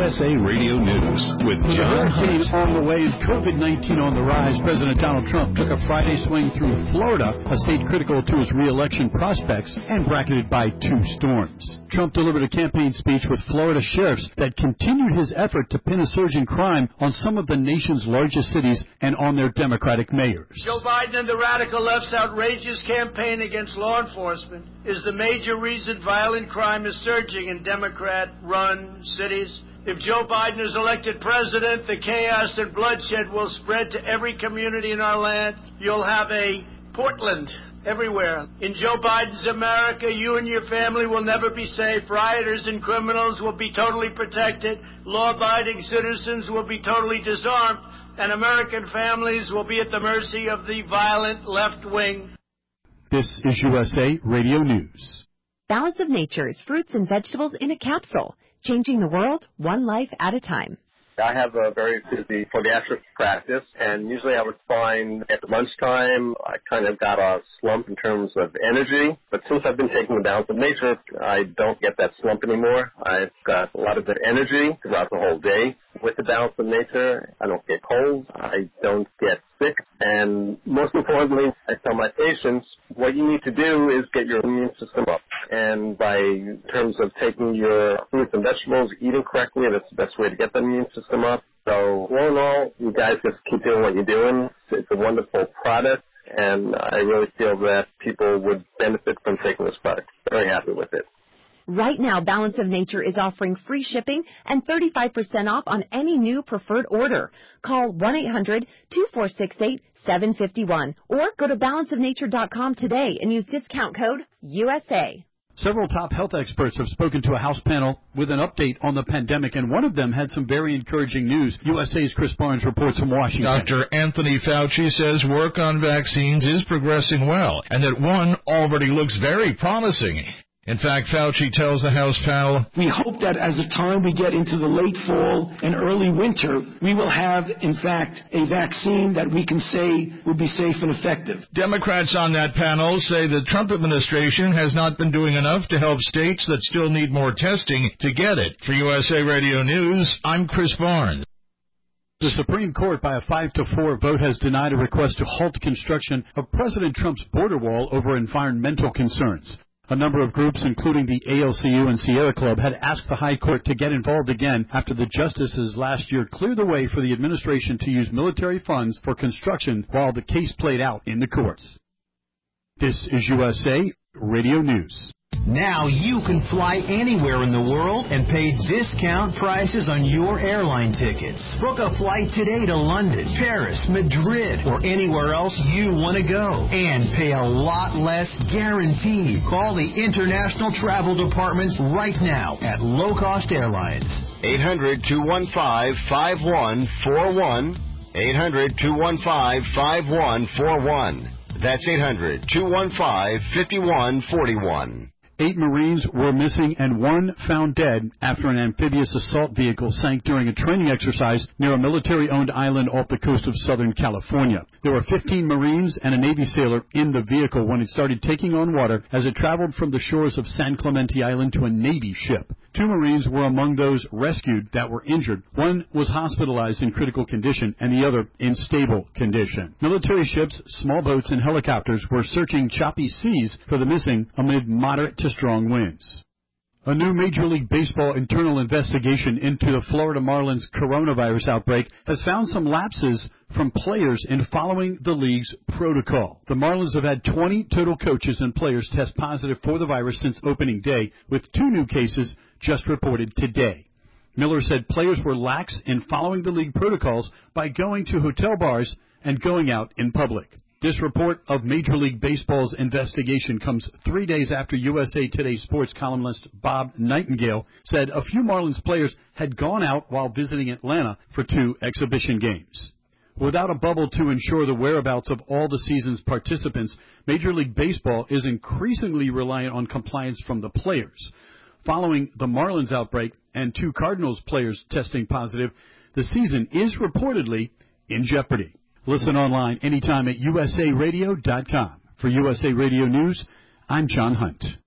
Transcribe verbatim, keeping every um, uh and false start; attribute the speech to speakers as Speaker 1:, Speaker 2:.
Speaker 1: S A Radio News with John
Speaker 2: Hunt.
Speaker 3: On the way, COVID nineteen on the rise, President Donald Trump took a Friday swing through Florida, a state critical to his re-election prospects and bracketed by two storms. Trump delivered a campaign speech with Florida sheriffs that continued his effort to pin a surge in crime on some of the nation's largest cities and on their Democratic mayors.
Speaker 4: Joe Biden and the radical left's outrageous campaign against law enforcement is the major reason violent crime is surging in Democrat-run cities. If Joe Biden is elected president, the chaos and bloodshed will spread to every community in our land. You'll have a Portland everywhere. In Joe Biden's America, you and your family will never be safe. Rioters and criminals will be totally protected. Law-abiding citizens will be totally disarmed. And American families will be at the mercy of the violent left wing.
Speaker 3: This is U S A Radio News.
Speaker 5: Balance of Nature's fruits and vegetables in a capsule, changing the world one life at a time.
Speaker 6: I have a very busy podiatric practice, and usually I would find at lunchtime I kind of got a slump in terms of energy. But since I've been taking the Balance of Nature, I don't get that slump anymore. I've got a lot of good energy throughout the whole day. With the Balance of Nature, I don't get colds, I don't get sick, and most importantly, I tell my patients, what you need to do is get your immune system up. And by in terms of taking your fruits and vegetables, eating correctly, that's the best way to get the immune system up. So all in all, you guys just keep doing what you're doing. It's a wonderful product, and I really feel that people would benefit from taking this product. Very happy with it.
Speaker 5: Right now, Balance of Nature is offering free shipping and thirty-five percent off on any new preferred order. Call one eight hundred two four six eight seven five one or go to balance of nature dot com today and use discount code U S A.
Speaker 3: Several top health experts have spoken to a House panel with an update on the pandemic, and one of them had some very encouraging news. U S A's Chris Barnes reports from Washington.
Speaker 2: Doctor Anthony Fauci says work on vaccines is progressing well, and that one already looks very promising. In fact, Fauci tells the House panel,
Speaker 7: we hope that as the time we get into the late fall and early winter, we will have, in fact, a vaccine that we can say will be safe and effective.
Speaker 2: Democrats on that panel say the Trump administration has not been doing enough to help states that still need more testing to get it. For U S A Radio News, I'm Chris Barnes.
Speaker 3: The Supreme Court, by a five to four vote, has denied a request to halt construction of President Trump's border wall over environmental concerns. A number of groups, including the A L C U and Sierra Club, had asked the High Court to get involved again after the justices last year cleared the way for the administration to use military funds for construction while the case played out in the courts. This is U S A Radio News.
Speaker 8: Now you can fly anywhere in the world and pay discount prices on your airline tickets. Book a flight today to London, Paris, Madrid, or anywhere else you want to go. And pay a lot less guaranteed. Call the International Travel Department right now at Low Cost Airlines.
Speaker 9: eight hundred two one five five one four one. eight hundred two one five five one four one. That's eight hundred two one five five one four one.
Speaker 3: Eight Marines were missing and one found dead after an amphibious assault vehicle sank during a training exercise near a military-owned island off the coast of Southern California. There were fifteen Marines and a Navy sailor in the vehicle when it started taking on water as it traveled from the shores of San Clemente Island to a Navy ship. Two Marines were among those rescued that were injured. One was hospitalized in critical condition and the other in stable condition. Military ships, small boats, and helicopters were searching choppy seas for the missing amid moderate to strong winds. A new Major League Baseball internal investigation into the Florida Marlins coronavirus outbreak has found some lapses from players in following the league's protocol. The Marlins have had twenty total coaches and players test positive for the virus since opening day, with two new cases just reported today. Miller said players were lax in following the league protocols by going to hotel bars and going out in public. This report of Major League Baseball's investigation comes three days after U S A Today sports columnist Bob Nightingale said a few Marlins players had gone out while visiting Atlanta for two exhibition games. Without a bubble to ensure the whereabouts of all the season's participants, Major League Baseball is increasingly reliant on compliance from the players. Following the Marlins outbreak and two Cardinals players testing positive, the season is reportedly in jeopardy. Listen online anytime at U S A radio dot com. For U S A Radio News, I'm John Hunt.